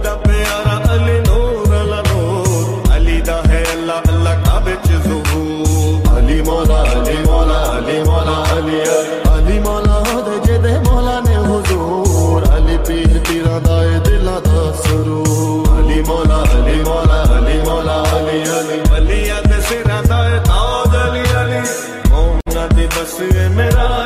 दा प्यारा अली नूर अला नूर, अली दा है अल्लाह अल्लाह काबे च ज़ुहूर। अली मौला अली मौला अली मौला अली अली मौला दे जेदे मौला ने हुजूर, अली पीर पीरा दाए दिला दा सुरूर। अली मौला अली मौला अली मौला अली अली अली अद सिरा दाए ताज अली अली, मौला दी बस मेरा